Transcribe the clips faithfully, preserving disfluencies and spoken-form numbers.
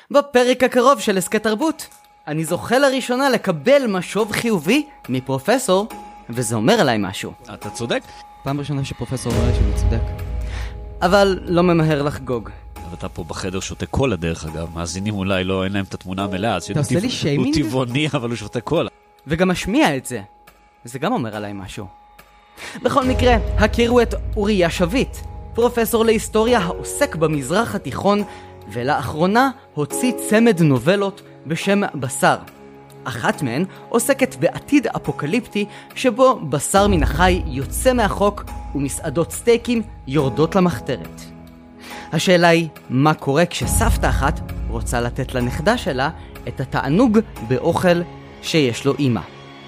בפרק הקרוב של הסקט תרבות, אני זוכה לראשונה לקבל משוב חיובי מפרופסור, וזה אומר עליי משהו. אתה צודק. פעם ראשונה שפרופסור אומר שאני צודק. אבל לא ממהר לחגוג. אתה פה בחדר שותה קולה דרך אגב, מאזינים אולי לא, אין להם את התמונה המלאה. אתה עושה לי שיימינג? הוא טבעוני אבל הוא שותה קולה. וגם משמיע את זה. זה גם אומר עליי משהו. בכל מקרה, הכירו את אוריה שביט, פרופסור להיסטוריה העוסק במזרח התיכון, ולאחרונה הוציא צמד נובלות בשם בשר. אחת מהן עוסקת בעתיד אפוקליפטי שבו בשר מן החי יוצא מהחוק ומסעדות סטייקים יורדות למחתרת. השאלה היא, מה קורה כשסבתא אחת רוצה לתת לנכדה שלה את התענוג באוכל שיש לו אימא?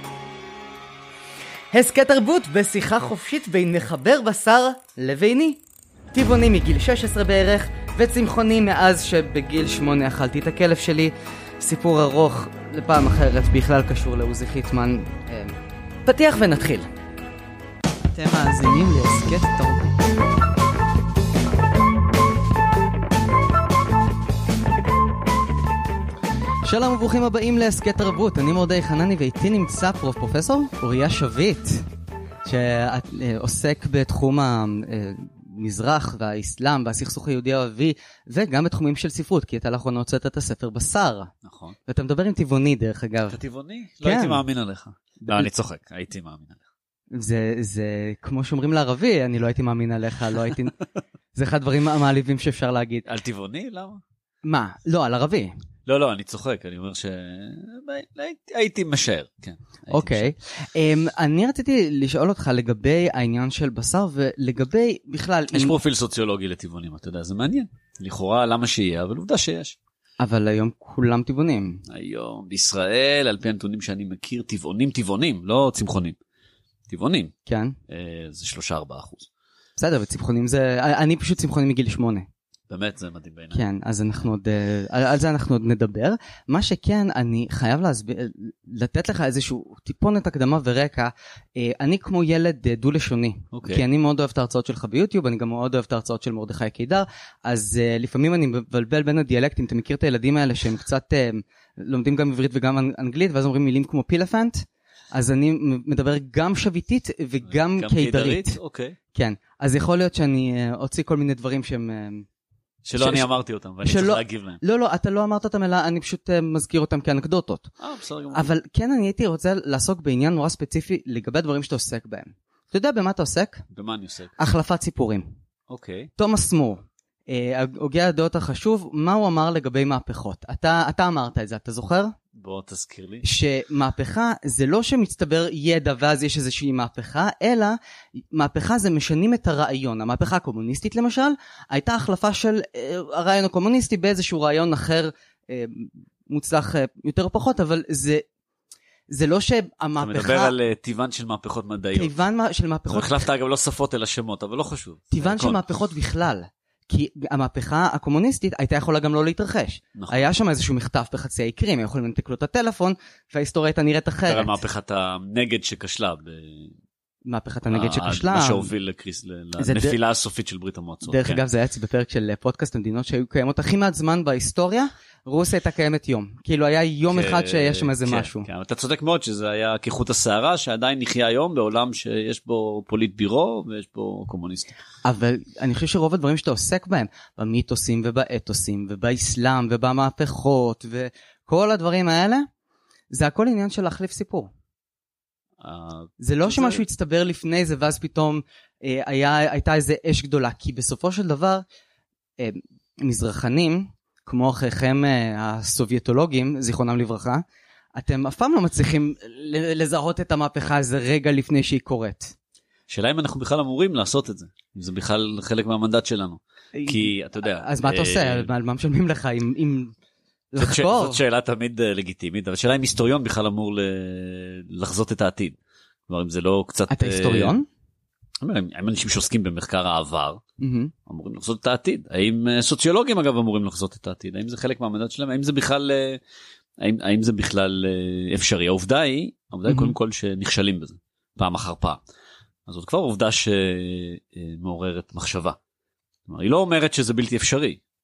הסקט תרבות בשיחה חופשית בין מחבר בשר לביני. טבעוני מגיל שש עשרה בערך, וצמחוני מאז שבגיל שמונה אכלתי את הכלב שלי. סיפור ארוך לפעם אחרת, בכלל קשור לעוזי חיטמן. פתיח ונתחיל. אתם מאזינים להסקט תרבות. שלום וברוכים הבאים להסקט תרבות, אני מורדי חנני ואיתי נמצא פרופ פרופסור אוריה שביט, שעוסק בתחום המזרח והאסלאם והסכסוך היהודי הערבי, וגם בתחומים של ספרות, כי אתה לאחרונה הוצאת את הספר בשר. נכון. ואתה מדבר עם טבעוני דרך אגב. אתה טבעוני? לא הייתי מאמין עליך. לא, אני צוחק, הייתי מאמין עליך. זה, זה כמו שאומרים לערבי, אני לא הייתי מאמין עליך, לא הייתי... זה אחד הדברים המעליבים שאפשר להגיד. על טבעוני? למה? מה? לא, על ערבי. לא, לא, אני צוחק, אני אומר שהייתי משער, כן. אוקיי, אני רציתי לשאול אותך לגבי העניין של בשר, ולגבי בכלל... יש פרופיל סוציולוגי לטבעונים, אתה יודע, זה מעניין. לכאורה, למה שיהיה, אבל עובדה שיש. אבל היום כולם טבעונים. היום, בישראל, על פי הנתונים שאני מכיר, טבעונים, טבעונים, לא צמחונים. טבעונים. כן. זה שלושה ארבעה אחוז. בסדר, וצמחונים זה... אני פשוט צמחונים מגיל שמונה. באמת זה מדהים בעיניי. כן, אז אנחנו עוד, על זה אנחנו עוד נדבר. מה שכן, אני חייב להסביר, לתת לך איזשהו טיפונת הקדמה ורקע. אני כמו ילד דו-לשוני, okay. כי אני מאוד אוהב את ההרצאות שלך ביוטיוב, אני גם מאוד אוהב את ההרצאות של מרדכי קידר, אז לפעמים אני מבלבל בין הדיאלקטים, אתה מכיר את הילדים האלה שהם קצת לומדים גם עברית וגם אנגלית, ואז אומרים מילים כמו פילפנט, אז אני מדבר גם שביטית וגם קידרית. אוקיי. כן, אז יכול להיות שאני אוציא כל מיני דברים שהם... שלא אני אמרתי אותם, ואני צריך להגיב להם. לא, לא, אתה לא אמרת אותם, אלא אני פשוט מזכיר אותם כאנקדוטות. אה, בסדר גמור. אבל כן, אני הייתי רוצה לעסוק בעניין נורא ספציפי לגבי הדברים שאתה עוסק בהם. אתה יודע במה אתה עוסק? במה אני עוסק? החלפת סיפורים. אוקיי. תומאס מור, הוגה הדעות החשוב, מה הוא אמר לגבי מהפכות? אתה, אתה אמרת את זה, אתה זוכר? בוא תזכיר לי. שמהפכה זה לא שמצטבר ידע ואז יש איזושהי מהפכה, אלא מהפכה זה משנים את הרעיון. המהפכה הקומוניסטית למשל, הייתה החלפה של הרעיון הקומוניסטי באיזשהו רעיון אחר, מוצלח יותר או פחות, אבל זה, זה לא שהמהפכה... אתה מדבר על טבען של מהפכות מדעיות. טבען של מהפכות... החלפת אגב לא שפות אלא שמות, אבל לא חשוב. טבען של מהפכות בכלל. כי המהפכה הקומוניסטית הייתה יכולה גם לא להתרחש. נכון. היה שם איזשהו מכתב בחצי העיקרים, הם יכולים לנתק לו את הטלפון, וההיסטוריה הייתה נראית אחרת. תראה מהפכת הנגד שכשלה. ב... מהפכת הנגד שכשלה. מה שהוביל לקריס, לנפילה הסופית של ברית המועצות. דרך אגב, זה היה בפרק של פודקאסט המדינות שהיו קיימות הכי מעט זמן בהיסטוריה, רוסיה הייתה קיימת יום. כאילו היה יום אחד שיש שם איזה משהו. כן, אתה צודק מאוד שזה היה כחוט השערה, שעדיין נחיה היום בעולם שיש בו פוליט בירו ויש בו קומוניסטים. אבל אני חושב שרוב הדברים שאתה עוסק בהם, במיתוסים ובאתוסים ובאסלאם ובמהפכות וכל הדברים האלה, זה הכל עניין של להחליף סיפור. זה לא שמשהו יצטבר לפני זה ואז פתאום הייתה איזה אש גדולה, כי בסופו של דבר מזרחנים, כמו אחריכם הסובייטולוגים, זיכרונם לברכה, אתם אף פעם לא מצליחים לזהות את המהפכה הזה רגע לפני שהיא קורית. שאלה אם אנחנו בכלל אמורים לעשות את זה, אם זה בכלל חלק מהמנדט שלנו. כי אתה יודע... אז מה אתה עושה? על מה משלמים לך? אם לחקור? זאת שאלה תמיד לגיטימית, אבל שאלה אם היסטוריון בכלל אמור לחזות את העתיד. כלומר, אם זה לא קצת... אתה היסטוריון? האם אנשים שעוסקים במחקר העבר אמורים לחזות את העתיד? האם סוציולוגים אגב אמורים לחזות את העתיד? האם זה חלק מהמדד שלהם? האם זה בכלל האם, האם זה בכלל אפשרי? העובדה היא, העובדה היא קודם כל שנכשלים בזה פעם אחר פעם. אז זאת כבר עובדה שמעוררת מחשבה. כלומר, היא לא אומרת שזה בלתי אפשרי.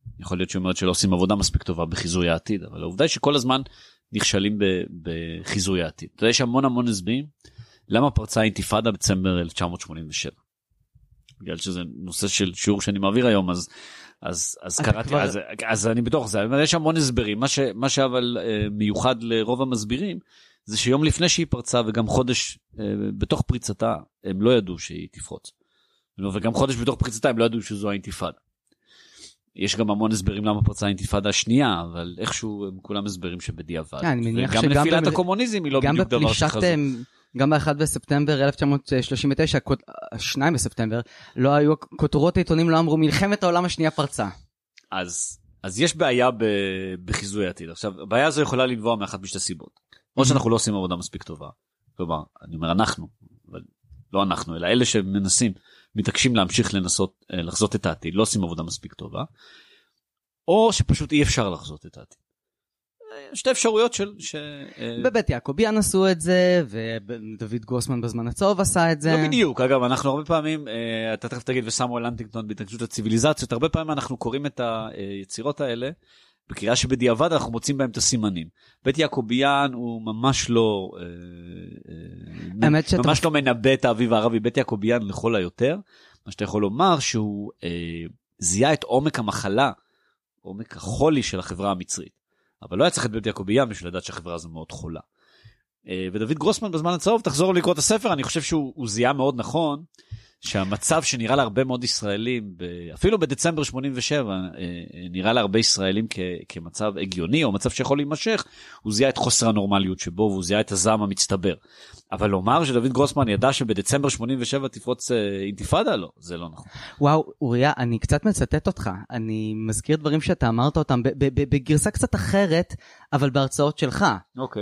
יכול להיות שאומרת שלא עושים עבודה מספיק טובה בחיזוי העתיד, אבל העובדה היא שכל הזמן נכשלים בחיזוי העתיד. אתה יודע, יש המון המון הסברים, למה פרצה אינתיפאדה בדצמבר אלף תשע מאות שמונים ושבע? בגלל שזה נושא של שיעור שאני מעביר היום, אז, אז, אז קראתי, כבר... אז, אז אני בתוך זה, יש המון הסברים, מה ש, מה שאבל מיוחד לרוב המסבירים, זה שיום לפני שהיא פרצה, וגם חודש בתוך פריצתה, הם לא ידעו שהיא תפרוץ. וגם חודש בתוך פריצתה, הם לא ידעו שזו האינתיפאדה. יש גם המון הסברים למה פרצה האינתיפאדה השנייה, אבל איכשהו הם כולם הסברים שבדיעבד. וגם נפילת הקומוניזם היא לא בדיוק דבר שחזו. גם ב-אחד בספטמבר אלף תשע מאות שלושים ותשע, השניים בספטמבר, לא היו, כותרות העיתונים לא אמרו, מלחמת העולם השנייה פרצה. אז, אז יש בעיה בחיזוי העתיד. עכשיו, הבעיה הזו יכולה לנבוע מאחת משתי סיבות. או שאנחנו לא עושים עבודה מספיק טובה. כלומר, אני אומר אנחנו, אבל לא אנחנו, אלא אלה שמנסים, מתעקשים להמשיך לנסות, לחזות את העתיד, לא עושים עבודה מספיק טובה, או שפשוט אי אפשר לחזות את העתיד. שתי אפשרויות של... ש... בבית יעקוביאן עשו את זה, ודוד גרוסמן בזמן הצהוב עשה את זה. לא בדיוק, אגב, אנחנו הרבה פעמים, אתה תכף תגיד וסמואל הנטינגטון בהתנגשות הציביליזציות, הרבה פעמים אנחנו קוראים את היצירות האלה, בקריאה שבדיעבד אנחנו מוצאים בהם את הסימנים. בית יעקוביאן הוא ממש לא, ממש לא מנבא את האביב הערבי, בית יעקוביאן לכל היותר, מה שאתה יכול לומר שהוא זיהה את עומק המחלה, עומק החולי של החברה המצרית. אבל לא היה צריך את בית יעקוביאן בשביל לדעת שהחברה הזו מאוד חולה. ודוד גרוסמן בזמן הצהוב, תחזור לקרוא את הספר, אני חושב שהוא זיהה מאוד נכון, שהמצב שנראה להרבה מאוד ישראלים, אפילו בדצמבר שמונים ושבע, נראה להרבה ישראלים כמצב הגיוני, או מצב שיכול להימשך, הוא זיהה את חוסר הנורמליות שבו, והוא זיהה את הזעם המצטבר. אבל לומר שדוד גרוסמן ידע שבדצמבר שמונים ושבע תפרוץ אינתיפאדה? לא, זה לא נכון. וואו, אוריה, אני קצת מצטט אותך. אני מזכיר דברים שאתה אמרת אותם בגרסה קצת אחרת, אבל בהרצאות שלך. אוקיי.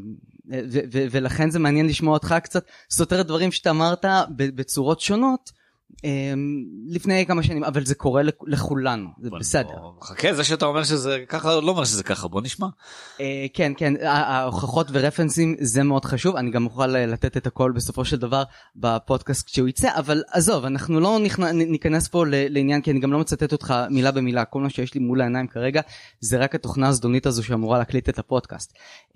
ולכן זה מעניין לשמוע אותך קצת סותר דברים שאתה אמרת בצורות שונות לפני כמה שנים, אבל זה קורה לכולנו, זה בסדר. חכה, זה שאתה אומר שזה ככה, לא אומר שזה ככה, בוא נשמע. כן, כן, ההוכחות ורפרנסים זה מאוד חשוב, אני גם אוכל לתת את הכל בסופו של דבר בפודקאסט כשהוא יצא, אבל עזוב, אנחנו לא ניכנס פה לעניין, כי אני גם לא מצטט אותך מילה במילה, כל מה שיש לי מול העיניים כרגע, זה רק התוכנה הזדונית הזו שאמורה להקליט את הפודקאסט.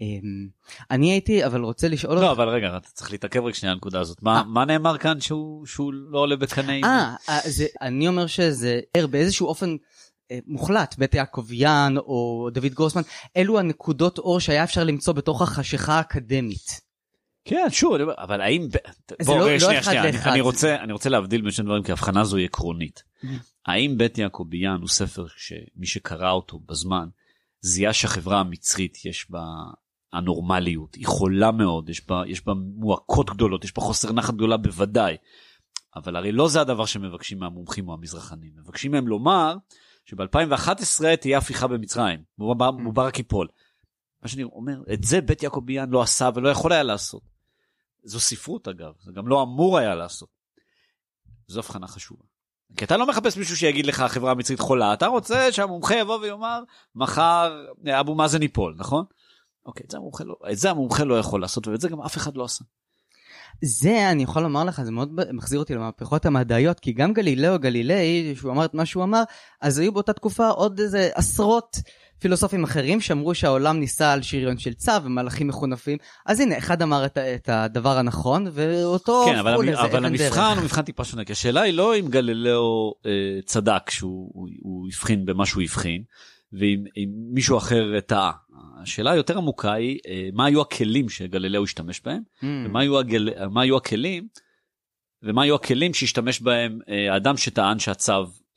אני הייתי, אבל רוצה לשאול... לא, אבל רגע, אתה צריך להתעכב רק שנייה הנקודה הזאת. מה נאמר כאן שהוא לא עולה בקנה? אה, אני אומר שזה באיזשהו אופן מוחלט, בית יעקוביאן או דוד גרוסמן, אלו הנקודות אור שהיה אפשר למצוא בתוך החשיכה האקדמית. כן, שוב, אבל האם... זה לא אחד לאחד. אני רוצה להבדיל בין שני דברים, כי ההבחנה זו היא עקרונית. האם בית יעקוביאן הוא ספר שמי שקרא אותו בזמן, זיהה שהחברה המצרית יש בה הנורמליות, היא חולה מאוד, יש בה מועקות גדולות, יש בה חוסר נחת גדולה בוודאי, אבל הרי לא זה הדבר שמבקשים מהמומחים או המזרחנים. מבקשים מהם לומר שב-אלפיים ואחת עשרה תהיה הפיכה במצרים, מובארק ייפול. מה שאני אומר, את זה בית יעקוביאן לא עשה ולא יכול היה לעשות. זו ספרות אגב, זה גם לא אמור היה לעשות. זו הבחנה חשובה. כי אתה לא מחפש מישהו שיגיד לך החברה המצרית חולה, אתה רוצה שהמומחה יבוא ויאמר, מחר אבו מאזן ייפול, נכון? אוקיי, את זה המומחה לא, את זה המומחה לא יכול לעשות, ואת זה גם אף אחד לא עשה. זה, אני יכול לומר לך, זה מאוד מחזיר אותי למהפכות המדעיות, כי גם גלילאו גלילי, שהוא אמר את מה שהוא אמר, אז היו באותה תקופה עוד איזה עשרות פילוסופים אחרים, שאמרו שהעולם ניסה על שריון של צו, ומלאכים מחונפים, אז הנה, אחד אמר את, את הדבר הנכון, ואותו... כן, אבל, אבל המבחן הוא מבחן טיפה שונה, כי השאלה היא לא אם גלילאו אה, צדק, שהוא הוא, הוא הבחין במה שהוא הבחין, ואם מישהו אחר טעה. השאלה היותר עמוקה היא, מה היו הכלים שגלילאו השתמש בהם, mm. ומה היו, הגל... מה היו הכלים, ומה היו הכלים שהשתמש בהם האדם שטען שהצו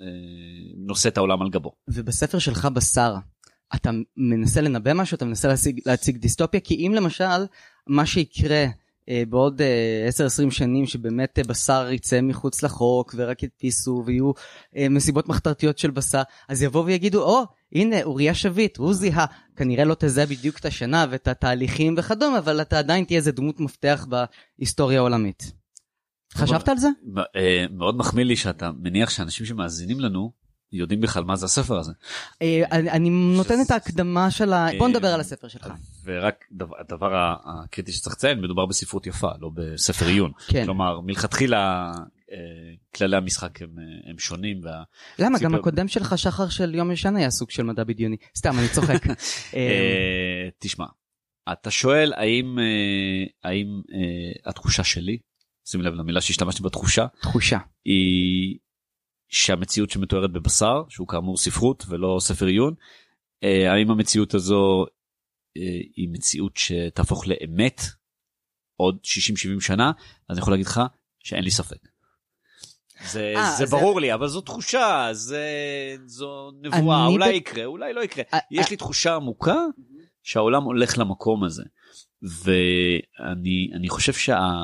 נושא את העולם על גבו. ובספר שלך בשר, אתה מנסה לנבא משהו, אתה מנסה להציג, להציג דיסטופיה, כי אם למשל, מה שיקרה בעוד עשר עשרים שנים שבאמת בשר יצא מחוץ לחוק ורק יתפיסו ויהיו מסיבות מחתרתיות של בשר, אז יבואו ויגידו, או, הנה, אוריה שביט, הוא זיהה, כנראה לא תזהה בדיוק את השנה ואת התהליכים וכדום, אבל אתה עדיין תהיה איזה דמות מפתח בהיסטוריה העולמית. חשבת על זה? מאוד מחמיא לי שאתה מניח שאנשים שמאזינים לנו, יודעים בכלל מה זה הספר הזה. אני נותן את ההקדמה של ה... בוא נדבר על הספר שלך. ורק הדבר הקריטי שצריך לציין, מדובר בספרות יפה, לא בספר עיון. כלומר, מלכתחילה כללי המשחק הם, הם שונים. וה... למה? גם הקודם שלך, שחר של יום ישן, היה סוג של מדע בדיוני. סתם, אני צוחק. תשמע, אתה שואל האם, האם התחושה שלי, שים לב למילה שהשתמשתי בתחושה, תחושה. היא שהמציאות שמתוארת בבשר, שהוא כאמור ספרות ולא ספר עיון, האם המציאות הזו היא מציאות שתהפוך לאמת עוד שישים שבעים שנה, אז אני יכול להגיד לך שאין לי ספק. זה, 아, זה ברור זה... לי, אבל זו תחושה, זה, זו נבואה, אולי ב... יקרה, אולי לא יקרה. 아, יש 아... לי תחושה עמוקה שהעולם הולך למקום הזה. ואני אני חושב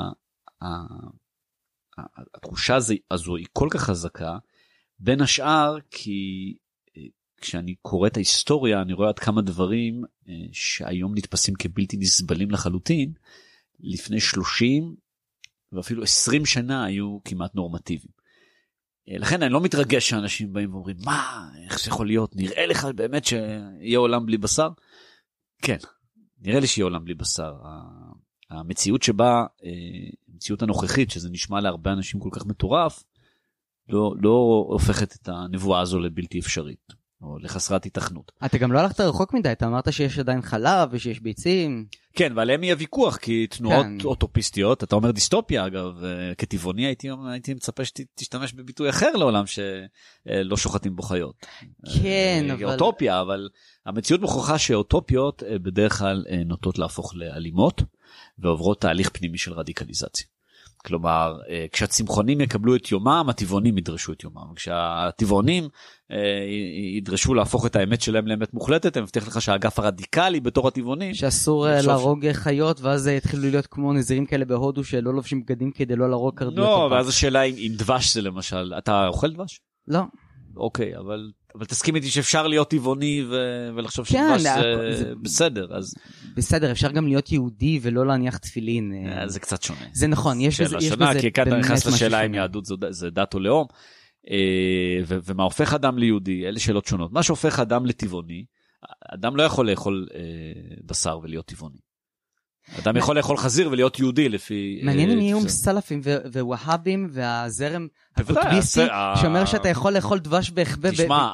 שהתחושה שה, הזו היא כל כך חזקה, בין השאר כי כשאני קורא את ההיסטוריה, אני רואה עד כמה דברים שהיום נתפסים כבלתי נסבלים לחלוטין, לפני שלושים ואפילו עשרים שנה היו כמעט נורמטיביים. לכן אני לא מתרגש שאנשים באים ואומרים, מה, איך זה יכול להיות? נראה לך באמת שיהיה עולם בלי בשר? כן, נראה לי שיהיה עולם בלי בשר. המציאות שבה, המציאות הנוכחית, שזה נשמע להרבה אנשים כל כך מטורף, לא, לא הופכת את הנבואה הזו לבלתי אפשרית. או לחסרת התכנות. אתה גם לא הלכת רחוק מדי, אתה אמרת שיש עדיין חלב ושיש ביצים. כן, ועליהם יהיה ויכוח, כי תנועות כן. אוטופיסטיות, אתה אומר דיסטופיה אגב, כטבעוני הייתי, הייתי מצפה שתשתמש בביטוי אחר לעולם שלא שוחטים בו חיות. כן, אבל... אוטופיה, אבל המציאות מוכרחה שאוטופיות בדרך כלל נוטות להפוך לאלימות, ועוברות תהליך פנימי של רדיקליזציה. כלומר, כשהצמחונים יקבלו את יומם, הטבעונים ידרשו את יומם. כשהטבעונים ידרשו להפוך את האמת שלהם לאמת מוחלטת, אני מבטיח לך שהאגף הרדיקלי בתור הטבעונים... שאסור להרוג חיות, ואז יתחילו להיות כמו נזירים כאלה בהודו, שלא לובשים בגדים כדי לא להרוג קרדיות. לא, ואז השאלה אם דבש זה למשל, אתה אוכל דבש? לא. אוקיי, אבל... אבל תסכים איתי שאפשר להיות טבעוני ו... ולחשוב שדבש זה... זה בסדר, אז... בסדר, אפשר גם להיות יהודי ולא להניח תפילין. זה קצת שונה. זה נכון, יש בזה... יש בזה כי כאן אתה נכנס לשאלה אם יהדות זה דת או לאום, ו... ומה הופך אדם ליהודי, אלה שאלות שונות. מה שהופך אדם לטבעוני, אדם לא יכול לאכול בשר ולהיות טבעוני. אדם יכול לאכול חזיר ולהיות יהודי לפי... מעניין אם יהיו סלפים ווהאבים והזרם הקוטביסטי שאומר שאתה יכול לאכול דבש בהחבא... תשמע,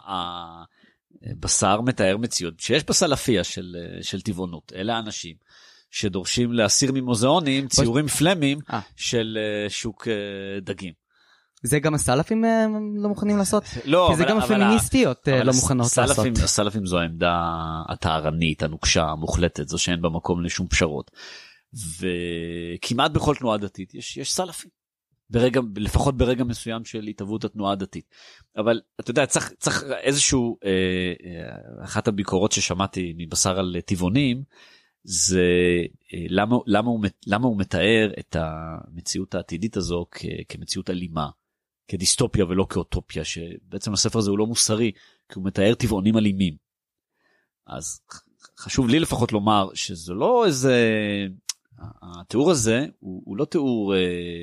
הבשר מתאר מציאות שיש בסלפיה של טבעונות. אלה האנשים שדורשים להסיר ממוזיאונים ציורים פלמים של שוק דגים. זה גם הסלפים לא מוכנים לעשות? לא, כי זה גם הפמיניסטיות לא מוכנות לעשות. הסלפים זו העמדה הטהרנית, הנוקשה, המוחלטת, זו שאין במקום לשום פשרות. וכמעט בכל תנועה דתית יש, יש סלפים. ברגע, לפחות ברגע מסוים של התהוות התנועה הדתית. אבל אתה יודע, צריך, צריך איזשהו, אה, אחת הביקורות ששמעתי מבשר על טבעונים, זה למה, למה, הוא, למה הוא מתאר את המציאות העתידית הזו כ, כמציאות אלימה. כדיסטופיה ולא כאוטופיה, שבעצם הספר הזה הוא לא מוסרי, כי הוא מתאר טבעונים אלימים. אז חשוב לי לפחות לומר, שזה לא איזה, התיאור הזה, הוא, הוא לא תיאור,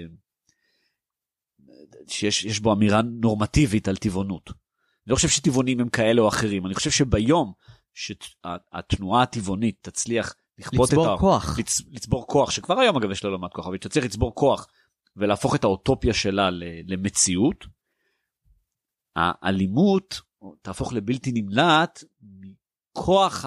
שיש, יש בו אמירה נורמטיבית על טבעונות. אני לא חושב שטבעונים הם כאלה או אחרים, אני חושב שביום, שהתנועה הטבעונית תצליח לכפות לצבור את כוח. לצ, לצבור כוח, שכבר היום אגב יש לה למד כוח, אבל תצליח לצבור כוח, ולהפוך את האוטופיה שלה למציאות, האלימות תהפוך לבלתי נמלט מכוח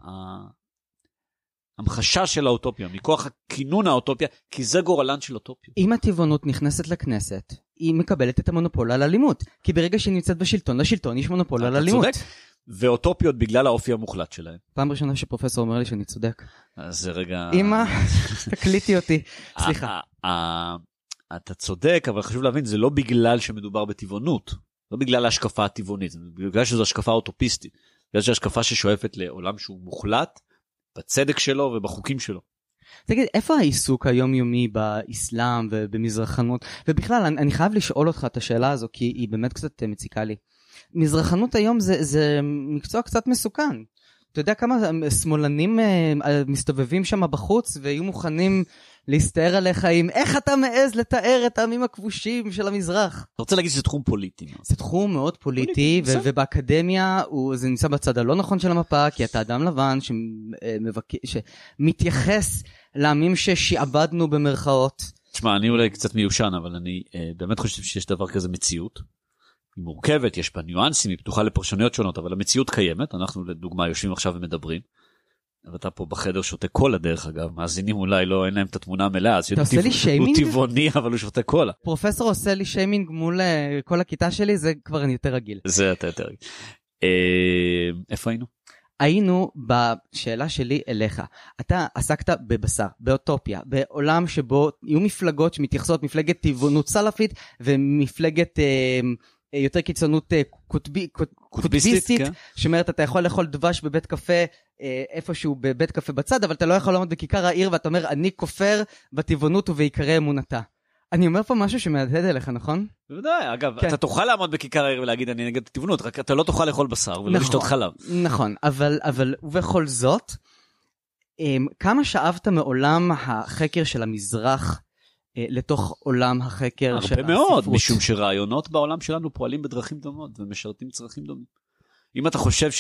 המחשה של האוטופיה, מכוח הכינון האוטופיה, כי זה גורלן של אוטופיה. אם הטבעונות נכנסת לכנסת, היא מקבלת את המונופול על אלימות, כי ברגע שהיא נמצאת בשלטון, לשלטון יש מונופול על אלימות. אתה צודק, ואוטופיות בגלל האופי המוחלט שלהם. פעם ראשונה שפרופסור אומר לי שאני צודק. אז זה רגע... אמא, תקליטי אותי. סליחה. אתה צודק, אבל חשוב להבין, זה לא בגלל שמדובר בטבעונות, לא בגלל ההשקפה הטבעונית, זה בגלל שזו השקפה אוטופיסטית, בגלל שזו השקפה ששואפת לעולם שהוא מוחלט, בצדק שלו ובחוקים שלו. תגיד, איפה העיסוק היומיומי באסלאם ובמזרחנות? ובכלל, אני, אני חייב לשאול אותך את השאלה הזו, כי היא באמת קצת מציקה לי. מזרחנות היום זה, זה מקצוע קצת מסוכן. אתה יודע כמה שמאלנים מסתובבים שם בחוץ, ויהיו מוכנים להסתער עליך עם איך אתה מעז לתאר את העמים הכבושים של המזרח. אתה רוצה להגיד שזה תחום פוליטי? זה תחום מאוד פוליטי, ו- ובאקדמיה הוא, זה נמצא בצד הלא נכון של המפה, כי אתה אדם לבן שמבק... שמתייחס לעמים ששעבדנו במרכאות, תשמע, אני אולי קצת מיושן, אבל אני באמת חושב שיש דבר כזה מציאות. היא מורכבת, יש בה ניואנסים, היא פתוחה לפרשנויות שונות, אבל המציאות קיימת. אנחנו לדוגמה יושבים עכשיו ומדברים. ואתה פה בחדר שותה קולה דרך אגב, מאזינים אולי לא, אין להם את התמונה המלאה, אתה עושה לי שיימינג? הוא טבעוני אבל הוא שותה קולה. פרופסור עושה לי שיימינג מול כל הכיתה שלי, זה כבר אני יותר רגיל. זה אתה יותר רגיל. איפה היינו? היינו בשאלה שלי אליך, אתה עסקת בבשר, באוטופיה, בעולם שבו יהיו מפלגות שמתייחסות, מפלגת טבעונות סלאפית ומפלגת יותר קיצונות קוטביסטית, שאומרת אתה יכול לאכול דבש בבית קפה איפשהו בבית קפה בצד, אבל אתה לא יכול לעמוד בכיכר העיר ואתה אומר אני כופר בטבעונות ובעיקרי אמונתה. אני אומר פה משהו שמהדהד אליך, נכון? בוודאי, אגב, אתה תוכל לעמוד בכיכר העיר ולהגיד אני נגד טבעונות, רק אתה לא תוכל לאכול בשר ולא לשתות חלב. נכון, אבל ובכל זאת, כמה שאבת מעולם החקר של המזרח לתוך עולם החקר של הספרות? הרבה מאוד, משום שרעיונות בעולם שלנו פועלים בדרכים דומות ומשרתים צרכים דומים. אם אתה חושב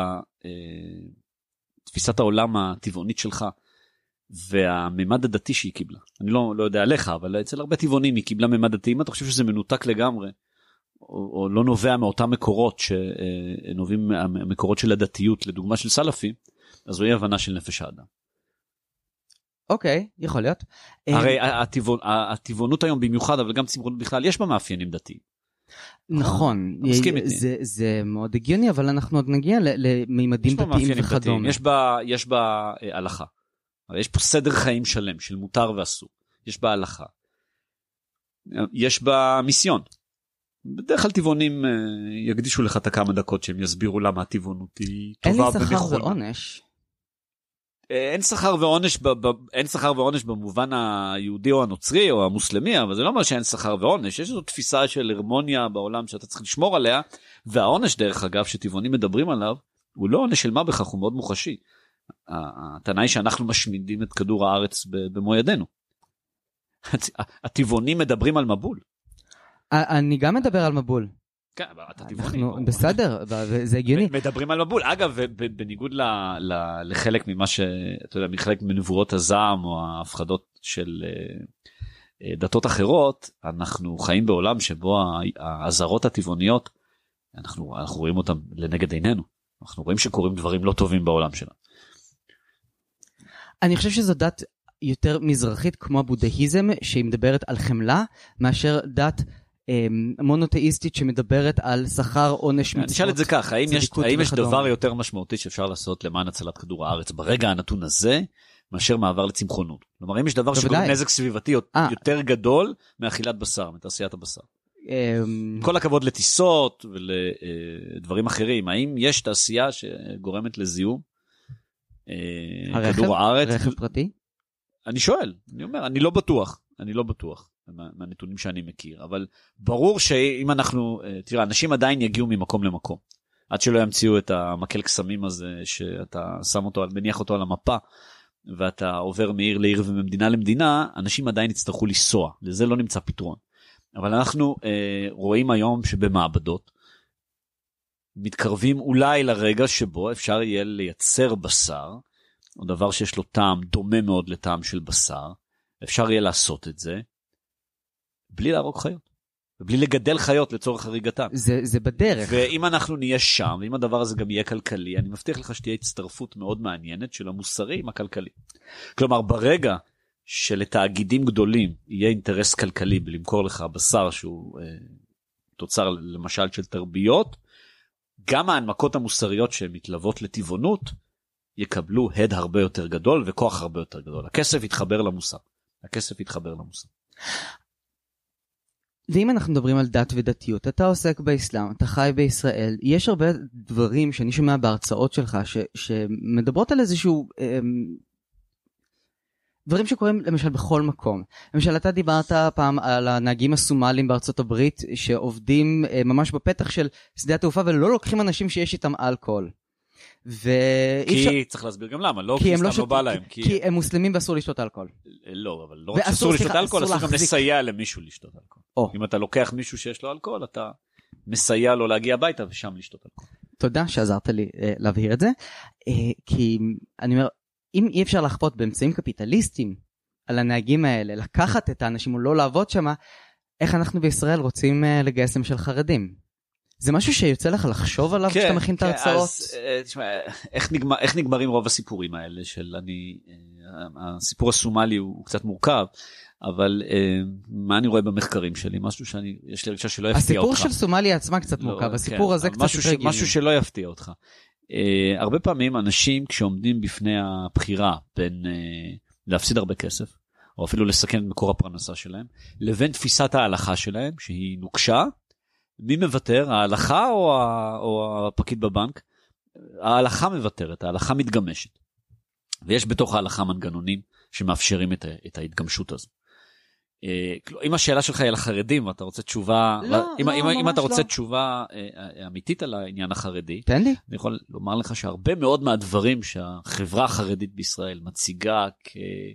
שתפיסת העולם הטבעונית שלך והממד הדתי שהיא קיבלה, אני לא, לא יודע עליך, אבל אצל הרבה טבעונים היא קיבלה ממד דתי, אם אתה חושב שזה מנותק לגמרי, או, או לא נובע מאותם מקורות שנובעים מהמקורות של הדתיות, לדוגמה של סלאפי, אז זוהי הבנה של נפש האדם. אוקיי, יכול להיות. הרי הטבעונות היום במיוחד, אבל גם צמחונות בכלל, יש בה מאפיינים דתיים. נכון, זה, זה מאוד הגיוני, אבל אנחנו עוד נגיע למימדים דתיים וכדומה. יש בה, יש בה הלכה. יש פה סדר חיים שלם של מותר ואסור. יש בה הלכה. יש בה מיסיון. בדרך כלל טבעונים יקדישו לך את הכמה דקות שהם יסבירו למה הטבעונות היא טובה ונכונה. אין לי שכר ועונש. אין שכר ועונש, אין שכר ועונש במובן היהודי או הנוצרי או המוסלמי, אבל זה לא אומר שאין שכר ועונש. יש איזו תפיסה של הרמוניה בעולם שאתה צריך לשמור עליה, והעונש דרך אגב שטבעונים מדברים עליו, הוא לא עונש של מה בכך, הוא מאוד מוחשי. הטענה היא שאנחנו משמידים את כדור הארץ במו ידינו. הטבעונים מדברים על מבול. אני גם מדבר על מבול. כן, אבל אתה טבעוני. בסדר, זה הגיוני. מדברים על מבול. אגב, בניגוד לחלק ממה ש... אתה יודע, מחלק מנבואות הזעם או ההפחדות של דתות אחרות, אנחנו חיים בעולם שבו האזהרות הטבעוניות, אנחנו רואים אותם לנגד עינינו. אנחנו רואים שקורים דברים לא טובים בעולם שלנו. אני חושב שזו דת יותר מזרחית כמו הבודהיזם, שהיא מדברת על חמלה, מאשר דת מונותאיסטית שמדברת על שכר עונש מצוות. נשאל את זה כך, האם יש, האם יש דבר יותר משמעותי שאפשר לעשות למען הצלת כדור הארץ ברגע הנתון הזה, מאשר מעבר לצמחונות? כלומר, אם יש דבר שגורם נזק סביבתי יותר גדול מאכילת בשר, מתעשיית הבשר. כל הכבוד לטיסות ולדברים אחרים, האם יש תעשייה שגורמת לזיהום כדור הארץ? רכב פרטי? אני שואל, אני אומר, אני לא בטוח, אני לא בטוח. מהנתונים שאני מכיר, אבל ברור שאם אנחנו, תראה, אנשים עדיין יגיעו ממקום למקום, עד שלא ימציאו את המקל קסמים הזה, שאתה שם אותו, מניח אותו על המפה, ואתה עובר מעיר לעיר וממדינה למדינה, אנשים עדיין יצטרכו לנסוע, לזה לא נמצא פתרון. אבל אנחנו אה, רואים היום שבמעבדות, מתקרבים אולי לרגע שבו אפשר יהיה לייצר בשר, או דבר שיש לו טעם דומה מאוד לטעם של בשר, אפשר יהיה לעשות את זה, בלי להרוג חיות, ובלי לגדל חיות לצורך הריגתם. זה, זה בדרך. ואם אנחנו נהיה שם, ואם הדבר הזה גם יהיה כלכלי, אני מבטיח לך שתהיה הצטרפות מאוד מעניינת של המוסרי עם הכלכלי. כלומר, ברגע שלתאגידים גדולים יהיה אינטרס כלכלי בלמכור לך בשר שהוא אה, תוצר למשל של תרביות, גם ההנמקות המוסריות שמתלוות לטבעונות, יקבלו הד הרבה יותר גדול וכוח הרבה יותר גדול. הכסף יתחבר למוסר. הכסף יתחבר למוסר. ואם אנחנו מדברים על דת ודתיות, אתה עוסק באסלאם, אתה חי בישראל, יש הרבה דברים שאני שומע בהרצאות שלך, ש, שמדברות על איזשהו, דברים שקורים למשל בכל מקום. למשל, אתה דיברת פעם על הנהגים הסומליים בארצות הברית, שעובדים ממש בפתח של שדה התעופה, ולא לוקחים אנשים שיש איתם אלכוהול. ו... כי צריך להסביר גם למה, לא כי סתם לא בא להם. כי הם מוסלמים ואסור לשתות אלכוהול. לא, אבל לא רק שאסור לשתות אלכוהול, אסור גם לסייע למישהו לשתות אלכוהול. אם אתה לוקח מישהו שיש לו אלכוהול, אתה מסייע לו להגיע הביתה ושם לשתות אלכוהול. תודה שעזרת לי להבהיר את זה, כי אני אומר, אם אי אפשר לחפות באמצעים קפיטליסטיים על הנהגים האלה, לקחת את האנשים או לא לעבוד שם, איך אנחנו בישראל רוצים לגייס למשל חרדים? זה משהו שיוצא לך לחשוב עליו כשאתה מכין את ההרצאות? אז תשמע, איך נגמרים רוב הסיפורים האלה של אני, הסיפור הסומלי הוא קצת מורכב, אבל מה אני רואה במחקרים שלי? משהו שאני, יש לי רגשה שלא יפתיע אותך. הסיפור של סומליה עצמה קצת מורכב, הסיפור הזה קצת יותר גילי. משהו שלא יפתיע אותך. הרבה פעמים אנשים כשעומדים בפני הבחירה בין להפסיד הרבה כסף, או אפילו לסכן את מקור הפרנסה שלהם, לבין תפיסת ההלכה שלהם, שהיא נוקשה, מי מוותר? ההלכה או, ה... או הפקיד בבנק? ההלכה מוותרת, ההלכה מתגמשת. ויש בתוך ההלכה מנגנונים שמאפשרים את, ה... את ההתגמשות הזו. אם השאלה שלך היא על החרדים, אתה רוצה תשובה, לא, אם, לא, אם, ממש אם אתה רוצה לא. תשובה אמיתית על העניין החרדי, תן לי. אני יכול לומר לך שהרבה מאוד מהדברים שהחברה החרדית בישראל מציגה כ...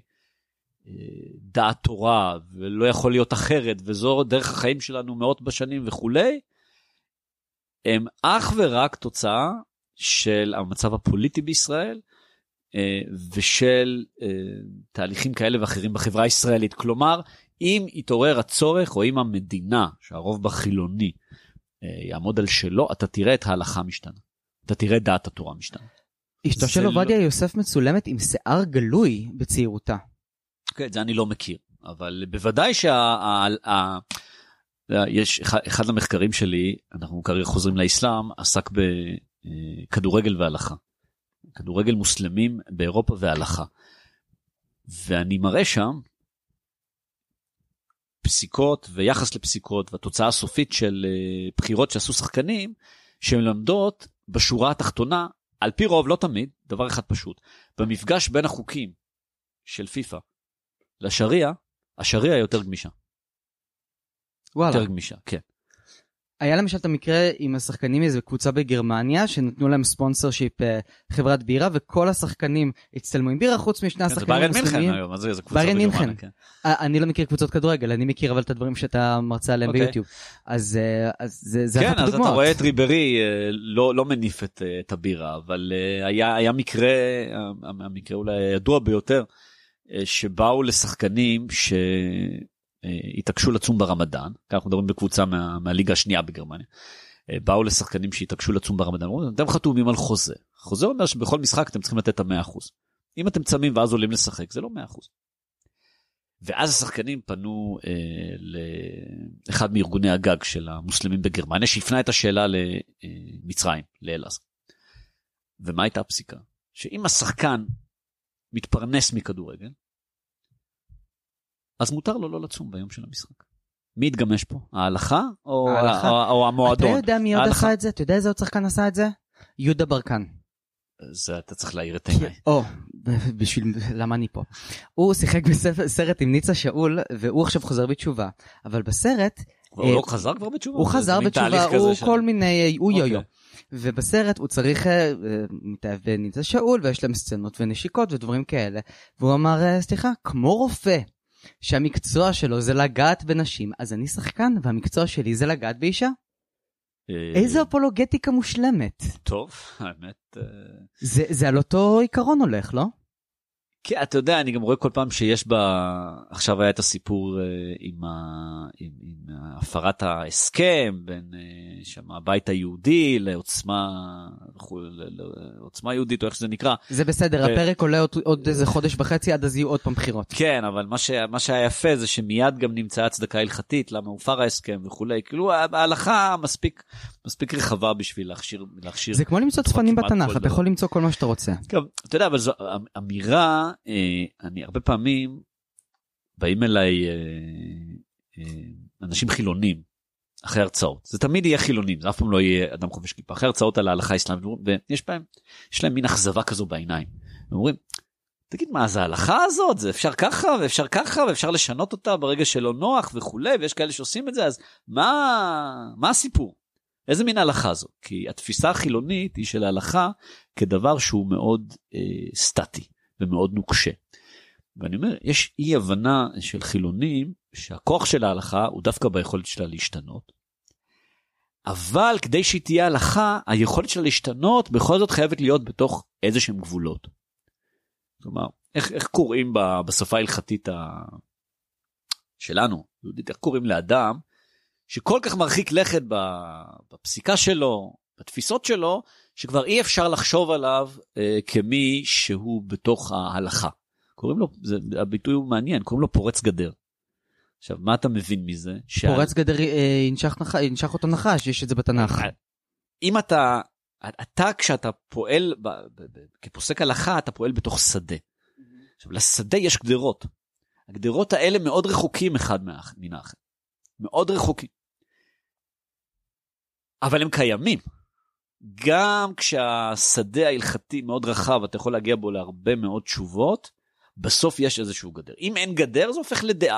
דעת תורה, ולא יכול להיות אחרת, וזו דרך החיים שלנו מאות בשנים וכולי, הם אך ורק תוצאה של המצב הפוליטי בישראל, ושל תהליכים כאלה ואחרים בחברה הישראלית. כלומר, אם יתעורר הצורך, או אם המדינה, שהרוב בחילוני, יעמוד על שלו, אתה תראה את ההלכה משתנה. אתה תראה דעת התורה משתנה. אשתו של עובדיה יוסף מצולמת עם שיער גלוי בצעירותה. כן, זה אני לא מכיר, אבל בוודאי שיש אחד המחקרים שלי, אנחנו כרגע חוזרים לאסלאם, עסק בכדורגל והלכה. כדורגל מוסלמים באירופה והלכה. ואני מראה שם פסיקות ויחס לפסיקות, והתוצאה הסופית של בחירות שעשו שחקנים, שהן למדות בשורה התחתונה, על פי רוב, לא תמיד, דבר אחד פשוט, במפגש בין החוקים של פיפה, לשריעה, השריעה יותר גמישה. וואלה. יותר גמישה, כן. היה למשל את המקרה עם השחקנים איזו קבוצה בגרמניה, שנתנו להם ספונסר שיפ חברת בירה, וכל השחקנים הצטלמו עם בירה, חוץ משני השחקנים המוסלמים. ביירן מינכן היום, אז זה קבוצה ביירן בגרמניה. מינכן. אני לא מכיר קבוצות כדורגל, אני מכיר אבל את הדברים שאתה מרצה עליהם ביוטיוב. אז זה אחת הדוגמאות. כן, אז אתה רואה את ריברי, לא מניף את הבירה, אבל היה מקרה, המקרה אולי ידוע ביותר, שבאו לשחקנים שהתעקשו לצום ברמדאן, כי אנחנו מדברים בקבוצה מה, מהליגה השנייה בגרמניה, באו לשחקנים שהתעקשו לצום ברמדאן, אתם חתומים על חוזה, חוזה אומר שבכל משחק אתם צריכים לתת את ה-מאה אחוז, אם אתם צמים ואז עולים לשחק, זה לא מאה אחוז. ואז השחקנים פנו אה, לאחד מארגוני הגג של המוסלמים בגרמניה, שהפנה את השאלה למצרים, לאלעזר. ומה הייתה הפסיקה? שאם השחקן מתפרנס מכדורגל, אז מותר לו לא לצום ביום של המשחק. מי התגמש פה? ההלכה או, ההלכה? או, או המועדון? אתה יודע מי עוד עשה את זה? אתה יודע איזה עוד שחקן עשה את זה? יהודה ברקן. זה אתה צריך להעיר את עיניי. או, בשביל, למה אני פה? הוא שיחק בסרט עם ניצה שאול, והוא עכשיו חוזר בתשובה. אבל בסרט... הוא לא חזר כבר בתשובה? הוא חזר בתשובה, הוא כל מיני, הוא יו-יו. ובסרט הוא צריך, מתאהב בניצה שאול, ויש להם סצנות ונשיקות ודברים כאלה. והוא אמר, סליחה, כמו רופא, שהמקצוע שלו זה לגעת בנשים, אז אני שחקן, והמקצוע שלי זה לגעת באישה. איזו אפולוגטיקה מושלמת. טוב, האמת... זה, זה על אותו עיקרון הולך, לא? כן, אתה יודע, אני גם רואה כל פעם שיש בה... עכשיו היה את הסיפור עם, ה... עם, עם הפרת ההסכם בין שם הבית היהודי לעוצמה, לעוצמה יהודית, או איך שזה נקרא. זה בסדר, ו... הפרק עולה עוד, עוד איזה חודש וחצי, עד אז יהיו עוד פעם בחירות. כן, אבל מה, ש... מה שהיה יפה זה שמיד גם נמצאה הצדקה הלכתית, למה הופר ההסכם וכולי. כאילו, ההלכה מספיק, מספיק רחבה בשביל להכשיר... להכשיר זה כמו למצוא צפנים בתנ"ך, אתה יכול למצוא כל מה שאתה רוצה. כן, אתה יודע, אבל זו אמירה... אני הרבה פעמים באים אליי אנשים חילונים אחרי הרצאות, זה תמיד יהיה חילונים, זה אף פעם לא יהיה אדם חובש כיפה, אחרי הרצאות על ההלכה האסלאמית, ויש בהם, יש להם מין אכזבה כזו בעיניים, ואומרים, תגיד מה, זה ההלכה הזאת, זה אפשר ככה ואפשר ככה, ואפשר לשנות אותה ברגע שלא נוח וכולי, ויש כאלה שעושים את זה, אז מה, מה הסיפור? איזה מין ההלכה הזאת? כי התפיסה החילונית היא של ההלכה כדבר שהוא מאוד אה, סטטי. ומאוד נוקשה. ואני אומר, יש אי הבנה של חילונים, שהכוח של ההלכה הוא דווקא ביכולת שלה להשתנות, אבל כדי שהיא תהיה הלכה, היכולת שלה להשתנות בכל זאת חייבת להיות בתוך איזה שהם גבולות. כלומר, איך, איך קוראים בשפה ההלכתית שלנו, יהודית, איך קוראים לאדם שכל כך מרחיק לכת בפסיקה שלו, בתפיסות שלו, שכבר אי אפשר לחשוב עליו אה, כמי שהוא בתוך ההלכה. קוראים לו, זה, הביטוי הוא מעניין, קוראים לו פורץ גדר. עכשיו, מה אתה מבין מזה? פורץ שעל... גדר אה, ינשך, נח... ינשך אותו נחש, יש את זה בתנ"ך. אם אתה, אתה כשאתה פועל, ב, ב, ב, כפוסק הלכה, אתה פועל בתוך שדה. עכשיו, לשדה יש גדרות. הגדרות האלה מאוד רחוקים אחד מן האחר. מאוד רחוקים. אבל הם קיימים. גם כשהשדה ההלכתי מאוד רחב, אתה יכול להגיע בו להרבה מאוד תשובות, בסוף יש איזשהו גדר. אם אין גדר, זה הופך לדעה.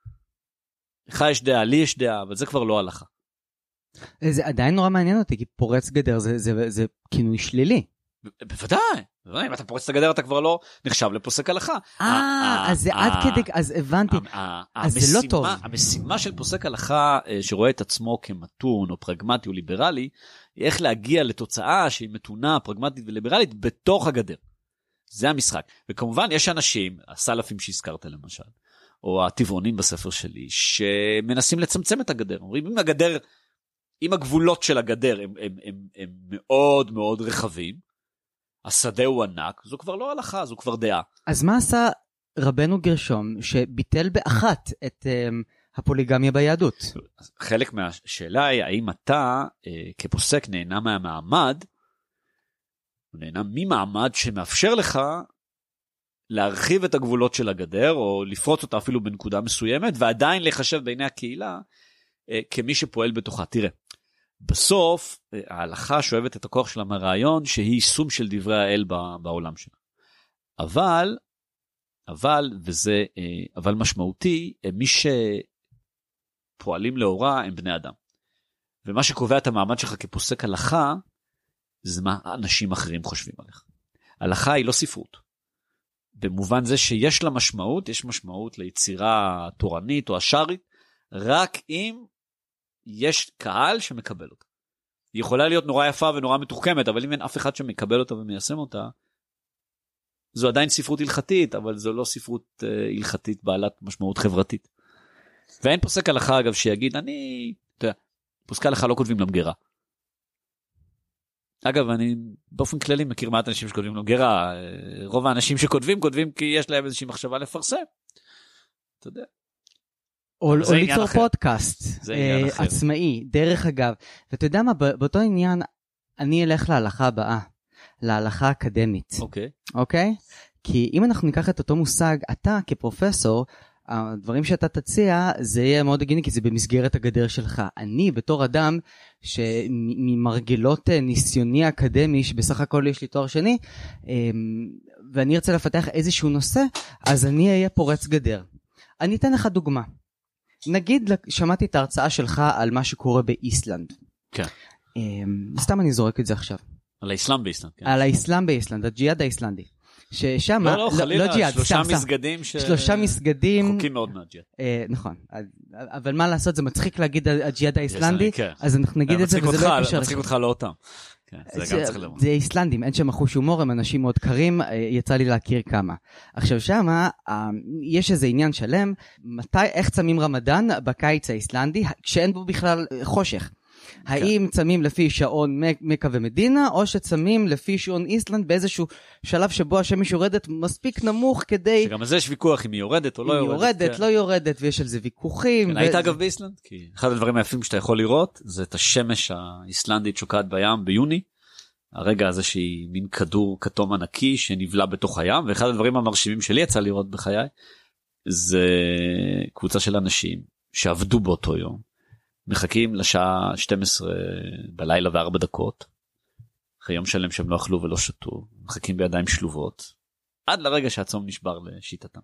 לך יש דעה, לי יש דעה, אבל זה כבר לא הלכה. זה עדיין נורא מעניין אותי, כי פורץ גדר זה, זה, זה, זה כינוי שלילי. בוודאי. אם אתה פורץ את הגדר, אתה כבר לא נחשב לפוסק הלכה. אה, אז זה עד כדי, אז הבנתי. אז זה לא טוב. המשימה של פוסק הלכה, שרואה את עצמו כמתון, או פרגמטי, או ליברלי, היא איך להגיע לתוצאה שהיא מתונה, פרגמטית וליברלית, בתוך הגדר. זה המשחק. וכמובן, יש אנשים, הסלפים שהזכרת למשל, או הטבעונים בספר שלי, שמנסים לצמצם את הגדר. אומרים, אם הגדר, אם הגבולות של הגדר הם, הם, הם, הם מאוד מאוד רחבים, השדה הוא ענק, זו כבר לא הלכה, זו כבר דעה. אז מה עשה רבנו גרשום שביטל באחת את um, הפוליגמיה ביהדות? חלק מהשאלה היא, האם אתה uh, כפוסק נהנה מהמעמד, נהנה ממעמד שמאפשר לך להרחיב את הגבולות של הגדר, או לפרוץ אותה אפילו בנקודה מסוימת, ועדיין לחשב בעיני הקהילה uh, כמי שפועל בתוכה. תראה, בסוף, ההלכה שואבת את הכוח שלה מהרעיון, שהיא יישום של דברי האל בעולם שלה. אבל, אבל, וזה, אבל משמעותי, מי שפועלים לאורה הם בני אדם. ומה שקובע את המעמד שלך כפוסק הלכה, זה מה אנשים אחרים חושבים עליך. הלכה היא לא ספרות. במובן זה שיש לה משמעות, יש משמעות ליצירה תורנית או השרית, רק אם יש קהל שמקבל אותה. היא יכולה להיות נורא יפה ונורא מתוחכמת, אבל אם אין אף אחד שמקבל אותה ומיישם אותה, זו עדיין ספרות הלכתית, אבל זו לא ספרות uh, הלכתית בעלת משמעות חברתית. ואין פוסק הלכה, אגב, שיגיד, אני, אתה יודע, פוסקי הלכה לא כותבים למגרה. אגב, אני באופן כללי מכיר מעט אנשים שכותבים למגרה, רוב האנשים שכותבים, כותבים כי יש להם איזושהי מחשבה לפרסם. אתה יודע. או, או ליצור פודקאסט אה, עצמאי, דרך אגב. ואתה יודע מה, באותו עניין, אני אלך להלכה הבאה, להלכה האקדמית. אוקיי. אוקיי? כי אם אנחנו ניקח את אותו מושג, אתה כפרופסור, הדברים שאתה תציע, זה יהיה מאוד הגיוני, כי זה במסגרת הגדר שלך. אני, בתור אדם, שממרגלות ניסיוני אקדמי, שבסך הכל יש לי תואר שני, ואני ארצה לפתח איזשהו נושא, אז אני אהיה פורץ גדר. אני אתן לך דוגמה. נגיד, שמעתי את ההרצאה שלך על מה שקורה באיסלנד. כן. סתם אני זורק את זה עכשיו. על האסלאם באיסלנד. כן. על האסלאם באיסלנד, הג'יהאד האיסלנדי. ששם, לא, לא, חלילה, לא ג'יהאד, שלושה מסגדים ש... שלושה מסגדים... חוקים מאוד מהג'יהאד. נכון, אבל מה לעשות, זה מצחיק להגיד הג'יהאד האיסלנדי, אז אנחנו נגיד את זה, וזה לא יקשר. מצחיק אותך לא אותם. זה איסלנדים, אין שם חוש הומור, הם אנשים מאוד קרים, יצא לי להכיר כמה. עכשיו שמה, יש איזה עניין שלם, מתי, איך צמים רמדאן בקיץ האיסלנדי, כשאין בו בכלל חושך. האם צמים לפי שעון מקה ומדינה, או שצמים לפי שעון איסלנד באיזשהו שלב שבו השמש יורדת מספיק נמוך כדי... שגם על זה יש ויכוח אם היא יורדת או לא יורדת. היא יורדת, לא יורדת, ויש על זה ויכוחים. היית אגב באיסלנד? כי אחד הדברים היפים שאתה יכול לראות, זה את השמש האיסלנדית שוקעת בים ביוני, הרגע הזה שהיא מין כדור כתום ענקי שנבלע בתוך הים, ואחד הדברים המרשימים שלי יצא לראות בחיי, זה קבוצה של אנשים שעבדו באותו יום, מחכים לשעה שתים עשרה בלילה וארבע דקות, אחרי יום שלם שהם לא אכלו ולא שתו, מחכים בידיים שלובות, עד לרגע שהצום נשבר לשיטתם.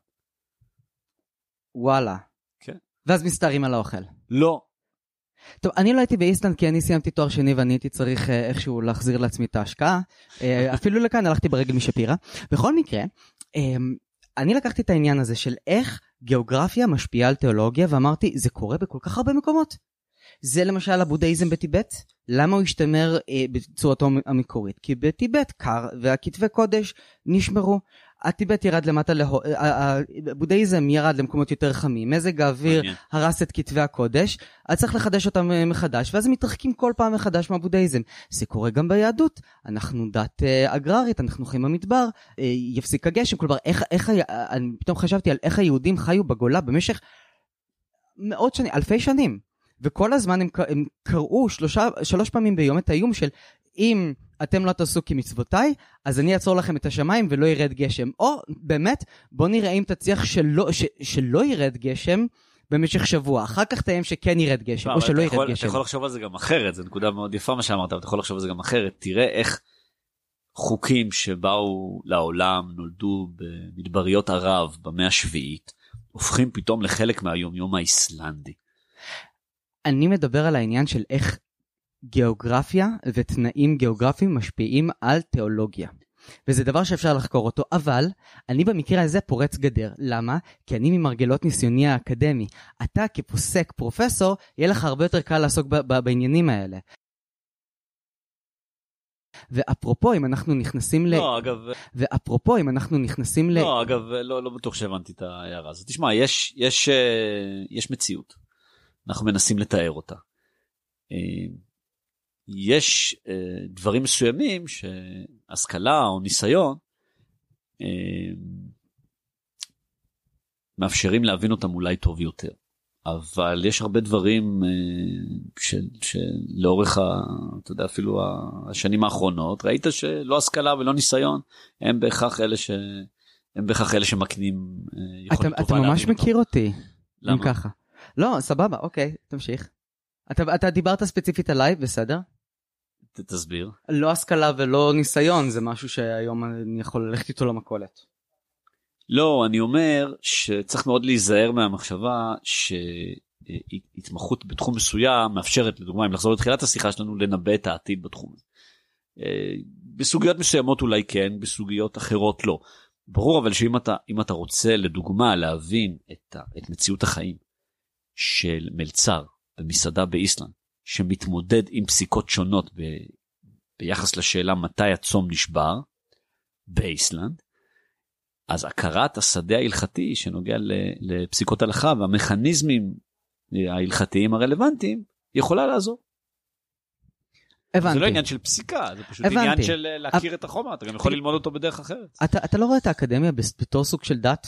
וואלה. כן. ואז מסתרים על האוכל. לא. טוב, אני לא הייתי באיסלנד כי אני סיימתי תואר שני ואני הייתי צריך איכשהו להחזיר לעצמי את ההשקעה. אפילו לכאן הלכתי ברגל משפירה. בכל מקרה, אני לקחתי את העניין הזה של איך גיאוגרפיה משפיעה על תיאולוגיה, ואמרתי, זה קורה בכל כך הרבה מקומות. זה למשל הבודהיזם בטיבט. למה הוא השתמר בצורתו המקורית? כי בטיבט קר והכתבי קודש נשמרו. הטיבט ירד למטה, הבודהיזם ירד למקומות יותר חמים, מזג האוויר הרס את כתבי הקודש, אז צריך לחדש אותם מחדש, ואז הם מתרחקים כל פעם מחדש מהבודהיזם. זה קורה גם ביהדות, אנחנו דת אגררית, אנחנו חיים במדבר, יפסיק הגשם, כלומר, איך, איך, אני פתאום חשבתי על איך היהודים חיו בגולה במשך מאות שנים, אלפי שנים, וכל הזמן הם, הם קראו שלושה, שלוש פעמים ביום את האיום של, אם אתם לא תעשו כמצוותיי, אז אני אעצור לכם את השמיים ולא ירד גשם. או באמת, בוא נראה אם תצליח שלא, ש, שלא ירד גשם במשך שבוע. אחר כך תאם שכן ירד גשם, או שלא ירד גשם. אתה יכול לחשוב על זה גם אחרת, זו נקודה מאוד יפה מה שאמרת, אבל אתה יכול לחשוב על זה גם אחרת. תראה איך חוקים שבאו לעולם, נולדו במדבריות ערב במאה השביעית, הופכים פתאום לחלק מהיום, יום האיסלנדי. אני מדבר על העניין של איך גיאוגרפיה ותנאים גיאוגרפיים משפיעים על תיאולוגיה. וזה דבר שאפשר לחקור אותו, אבל אני במקרה הזה פורץ גדר. למה? כי אני ממרגלות ניסיוני האקדמי. אתה כפוסק פרופסור, יהיה לך הרבה יותר קל לעסוק ב- ב- בעניינים האלה. ואפרופו, אם אנחנו נכנסים ל... לא, אגב... ואפרופו, אם אנחנו נכנסים ל... לא, אגב, לא, לא בטוח שהבנתי את ההערה הזאת. תשמע, יש, יש, יש מציאות. אנחנו מנסים לתאר אותה. יש דברים מסוימים שהשכלה או ניסיון מאפשרים להבין אותם אולי טוב יותר. אבל יש הרבה דברים של, שלאורך, אתה יודע, אפילו השנים האחרונות, ראית שלא השכלה ולא ניסיון, הם בהכרח אלה ש... הם בהכרח אלה שמקנים יכולת טובה. אתה ממש מכיר אותי. למה? ככה. לא, סבבה, אוקיי, תמשיך. אתה, אתה דיברת ספציפית עליי, בסדר? תסביר. לא השכלה ולא ניסיון, זה משהו שהיום אני יכול ללכת איתו למקולת. לא, אני אומר שצריך מאוד להיזהר מהמחשבה שהתמחות בתחום מסוים מאפשרת, לדוגמה, אם לחזור לתחילת השיחה שלנו, לנבא את העתיד בתחום הזה. בסוגיות מסוימות אולי כן, בסוגיות אחרות לא. ברור אבל שאם אתה, אם אתה רוצה לדוגמה להבין את, את מציאות החיים של מלצר במסעדה באיסלנד, שמתמודד עם פסיקות שונות ב, ביחס לשאלה מתי הצום נשבר באיסלנד, אז הכרת השדה ההלכתי שנוגע לפסיקות הלכה והמכניזמים ההלכתיים הרלוונטיים יכולה לעזור. הבנתי. זה לא עניין של פסיקה, זה פשוט הבנתי. עניין של להכיר את החומר, אתה גם יכול ללמוד אותו בדרך אחרת. אתה, אתה לא רואה את האקדמיה בתור סוג של דת?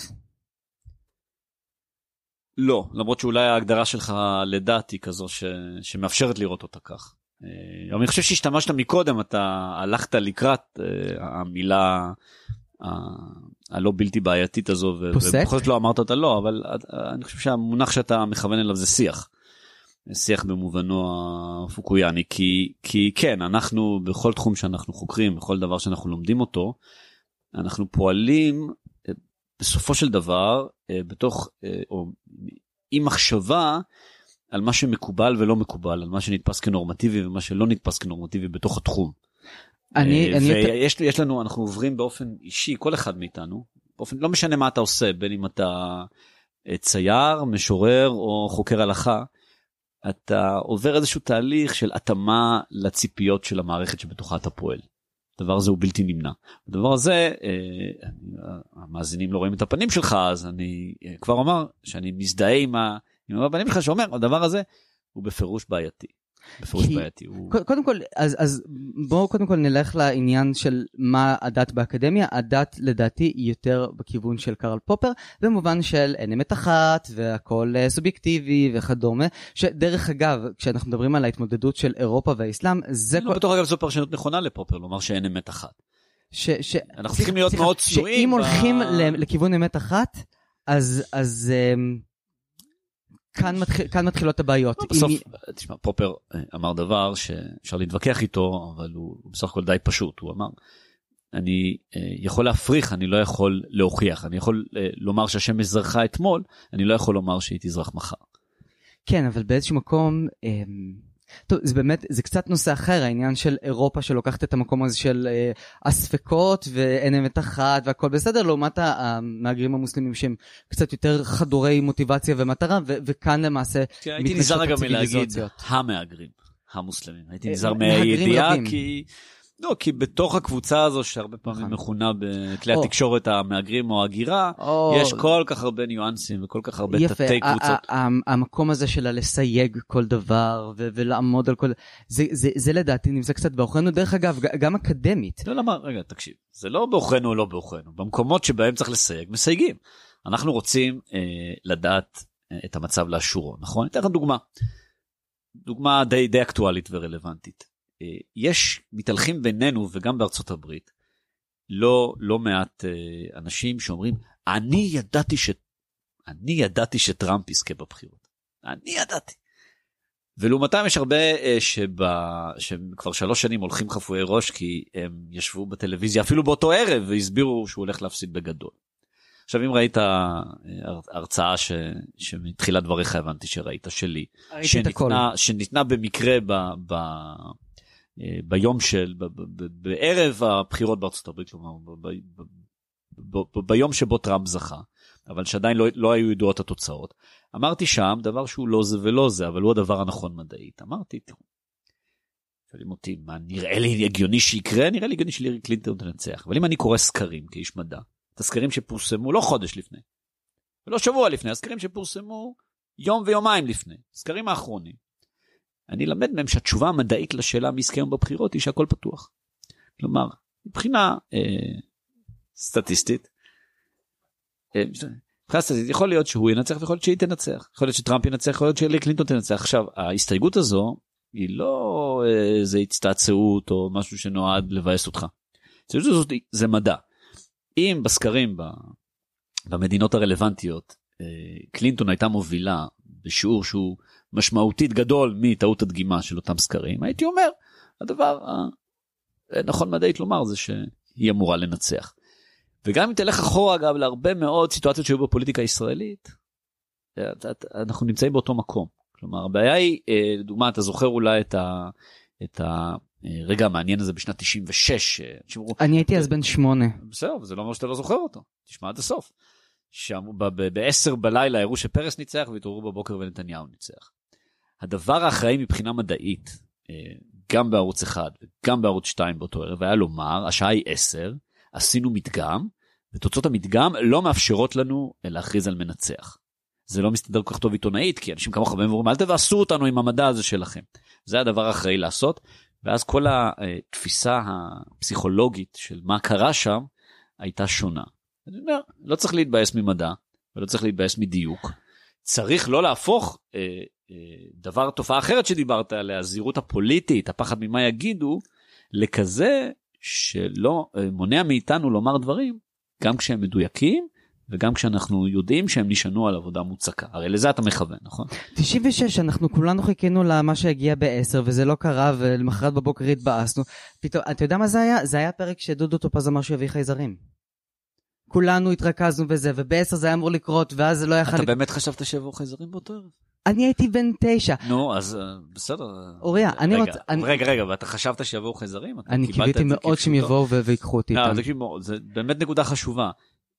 לא, למרות שאולי ההגדרה שלך לדת היא כזו ש... שמאפשרת לראות אותה כך. אבל אני חושב שהשתמשת מקודם, אתה הלכת לקראת המילה הלא בלתי בעייתית הזו, ובכל זאת לא אמרת אותה לא, אבל אני חושב שהמונח שאתה מכוון אליו זה שיח. שיח במובנו הפוקויאני, כי, כי כן, אנחנו בכל תחום שאנחנו חוקרים, בכל דבר שאנחנו לומדים אותו, אנחנו פועלים בסופו של דבר, בתוך, או עם מחשבה על מה שמקובל ולא מקובל, על מה שנתפס כנורמטיבי ומה שלא נתפס כנורמטיבי בתוך התחום. אני, ויש, אני... יש לנו, אנחנו עוברים באופן אישי, כל אחד מאיתנו, באופן, לא משנה מה אתה עושה, בין אם אתה צייר, משורר או חוקר הלכה, אתה עובר איזשהו תהליך של התאמה לציפיות של המערכת שבתוכה אתה פועל. הדבר הזה הוא בלתי נמנע. הדבר הזה, אה, המאזינים לא רואים את הפנים שלך, אז אני אה, כבר אומר שאני מזדהה עם, ה, עם הפנים שלך שאומר, הדבר הזה הוא בפירוש בעייתי. בפירוש כי, בעייתי. הוא... קודם כל, אז, אז בואו קודם כל נלך לעניין של מה הדת באקדמיה. הדת לדעתי היא יותר בכיוון של קרל פופר, במובן של אין אמת אחת, והכל סובייקטיבי וכדומה, שדרך אגב, כשאנחנו מדברים על ההתמודדות של אירופה והאסלאם, זה... לא, כל... בתור אגב זו פרשנות נכונה לפופר, לומר שאין אמת אחת. ש, ש... אנחנו צריכים להיות מאוד צנועים. שאם הולכים לכיוון אמת אחת, אז... אז כאן, מתחיל, כאן מתחילות הבעיות. בסוף, אם... תשמע, פופר אמר דבר שאפשר להתווכח איתו, אבל הוא, הוא בסך הכל די פשוט. הוא אמר, אני יכול להפריך, אני לא יכול להוכיח. אני יכול לומר שהשמש זרחה אתמול, אני לא יכול לומר שהיא תזרח מחר. כן, אבל באיזשהו מקום... טוב, זה באמת, זה קצת נושא אחר, העניין של אירופה שלוקחת את המקום הזה של אה, הספקות ואין אמת אחת והכל בסדר, לעומת המהגרים המוסלמים שהם קצת יותר חדורי מוטיבציה ומטרה, ו- וכאן למעשה כן, הייתי נזהר גם מלהגיד המהגרים המוסלמים, הייתי נזהר מהידיעה כי לא, כי בתוך הקבוצה הזו שהרבה פעמים מכונה בכלי התקשורת המאגרים או הגירה, יש כל כך הרבה ניואנסים וכל כך הרבה תתי קבוצות. המקום הזה שלה לסייג כל דבר ולעמוד על כל... זה לדעתי נמצא קצת באוכלנו, דרך אגב, גם אקדמית. לא, למה, רגע, תקשיב, זה לא באוכלנו או לא באוכלנו. במקומות שבהם צריך לסייג, מסייגים. אנחנו רוצים לדעת את המצב לאשורו, נכון? אתן לך דוגמה. דוגמה די, די אקטואלית ורלוונטית. יש מתהלכים בינינו וגם בארצות הברית לא, לא מעט אנשים שאומרים, אני ידעתי ש... אני ידעתי שטראמפ יזכה בבחירות. אני ידעתי. ולעומתם יש הרבה שבא, שכבר שלוש שנים הולכים חפויי ראש, כי הם ישבו בטלוויזיה אפילו באותו ערב והסבירו שהוא הולך להפסיד בגדול. עכשיו אם ראית הרצאה ש... שמתחילת דבריך הבנתי שראית שלי, שניתנה, שניתנה במקרה ב... ב... ביום של, ב... ב... בערב הבחירות בארצות הברית, כלומר, ב... ב... ב... ב... ביום שבו טראמפ זכה, אבל שעדיין לא, לא היו ידועות התוצאות, אמרתי שם דבר שהוא לא זה ולא זה, אבל הוא הדבר הנכון מדעית. אמרתי, תראו, שואלים אותי, מה נראה לי הגיוני שיקרה? נראה לי הגיוני שלהילרי קלינטון תנצח, אבל אם אני קורא סקרים כאיש מדע, את הסקרים שפורסמו לא חודש לפני, ולא שבוע לפני, הסקרים שפורסמו יום ויומיים לפני, הסקרים האחרונים, אני למד מהם שהתשובה המדעית לשאלה מי יזכה בבחירות היא שהכל פתוח. כלומר, מבחינה אה, סטטיסטית, אה, מבחינה סטטיסטית, יכול להיות שהוא ינצח ויכול להיות שהיא תנצח, יכול להיות שטראמפ ינצח, יכול להיות שהילרי קלינטון תנצח. עכשיו, ההסתייגות הזו היא לא איזה הצטעצעות או משהו שנועד לבאס אותך. ההסתייגות הזאת זה מדע. אם בסקרים במדינות הרלוונטיות קלינטון הייתה מובילה בשיעור שהוא משמעותית גדול מטעות הדגימה של אותם סקרים, הייתי אומר, הדבר הנכון מדעית לומר זה שהיא אמורה לנצח. וגם אם תלך אחורה אגב להרבה מאוד סיטואציות שהיו בפוליטיקה הישראלית, אנחנו נמצאים באותו מקום. כלומר, הבעיה היא, לדוגמה, אתה זוכר אולי את ה... את ה רגע המעניין הזה בשנת תשעים ושש. אני הייתי אז בן שמונה. בסדר, זה לא אומר שאתה לא זוכר אותו. תשמע עד הסוף. בעשר בלילה הראו שפרס ניצח והתעוררו בבוקר ונתניהו ניצח. הדבר האחראי מבחינה מדעית, גם בערוץ אחד וגם בערוץ שתיים באותו ערב, היה לומר, השעה היא עשר, עשינו מדגם, ותוצאות המדגם לא מאפשרות לנו להכריז על מנצח. זה לא מסתדר כל כך טוב עיתונאית, כי אנשים כמוך בהם ואומרים, אל תבאסו אותנו עם המדע הזה שלכם. זה הדבר האחראי לעשות, ואז כל התפיסה הפסיכולוגית של מה קרה שם, הייתה שונה. אני אומר, לא צריך להתבאס ממדע, ולא צריך להתבאס מדיוק. צריך לא להפוך אה, אה, דבר, תופעה אחרת שדיברת עליה, הזהירות הפוליטית, הפחד ממה יגידו, לכזה שלא אה, מונע מאיתנו לומר דברים, גם כשהם מדויקים, וגם כשאנחנו יודעים שהם נשענו על עבודה מוצקה. הרי לזה אתה מכוון, נכון? תשעים ושש, אנחנו כולנו חיכינו למה שהגיע בעשר, וזה לא קרה, ולמחרת בבוקר התבאסנו. פתאום, אתה יודע מה זה היה? זה היה פרק שדודו טופז אמר שיביא חייזרים. כולנו התרכזנו בזה, ובעשר זה היה אמור לקרות, ואז זה לא יכל... אתה באמת חשבת שיבואו חייזרים באותו ערב? אני הייתי בן תשע. נו, אז בסדר. אוריה, אני רוצה... רגע, רגע, ואתה חשבת שיבואו חייזרים? אני קיוויתי מאוד שהם יבואו ויקחו אותי איתם. זה באמת נקודה חשובה.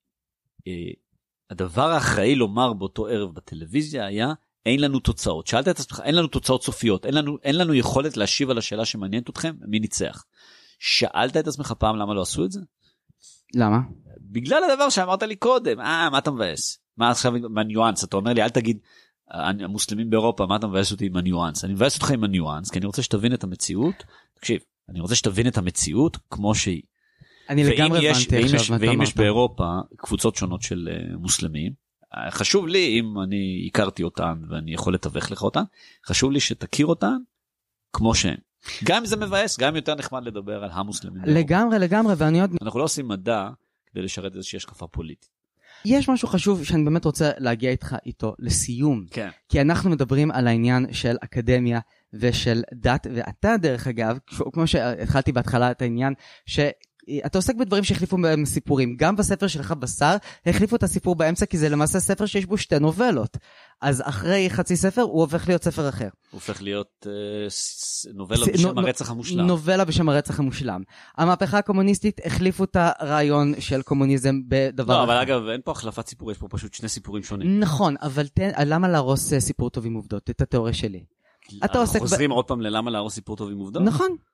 הדבר האחראי לומר באותו ערב בטלוויזיה היה, אין לנו תוצאות. שאלת את עצמך, אין לנו תוצאות סופיות, אין לנו, אין לנו יכולת להשיב על השאלה שמעניינת אתכם, מי ניצח. שאלת את עצמך פעם למה לא עשו את זה? למה? בגלל הדבר שאמרת לי קודם. אה, מה אתה מבאס? מה עכשיו עם הניואנס? אתה אומר לי, אל תגיד, המוסלמים באירופה, מה אתה מבאס אותי עם הניואנס? אני מבאס אותך עם הניואנס, כי אני רוצה שתבין את המציאות. תקשיב, אני רוצה שתבין את המציאות כמו שהיא. אני לגמרי הבנתי עכשיו. ואם יש באירופה קבוצות שונות של מוסלמים, חשוב לי, אם אני הכרתי אותן ואני יכול לתווך לך אותן, חשוב לי שתכיר אותן כמו שהן. גם אם זה מבאס, גם יותר נחמד לדבר על המוסלמים. לגמרי, לגמרי, ואני עוד... אנחנו לא עושים מדע כדי לשרת איזושהי השקפה פוליטית. יש משהו חשוב שאני באמת רוצה להגיע איתך איתו לסיום. כן. כי אנחנו מדברים על העניין של אקדמיה ושל דת, ואתה דרך אגב, כמו שהתחלתי בהתחלה את העניין, ש... אתה עוסק בדברים שהחליפו בהם סיפורים. גם בספר שלך בשר, החליפו את הסיפור באמצע, כי זה למעשה ספר שיש בו שתי נובלות. אז אחרי חצי ספר, הוא הופך להיות ספר אחר. הוא הופך להיות אה, נובלה ס... בשם נו, הרצח המושלם. נובלה בשם הרצח המושלם. המהפכה הקומוניסטית החליפו את הרעיון של קומוניזם בדבר לא, אחר. אבל אגב, אין פה החלפת סיפור, יש פה פשוט שני סיפורים שונים. נכון, אבל תן, למה להרוס סיפור טוב עם עובדות? את התיאוריה שלי. אתה עוסק חוזרים ב... עוד פעם ללמה להרוס סיפור טוב עם עובדות? נכון.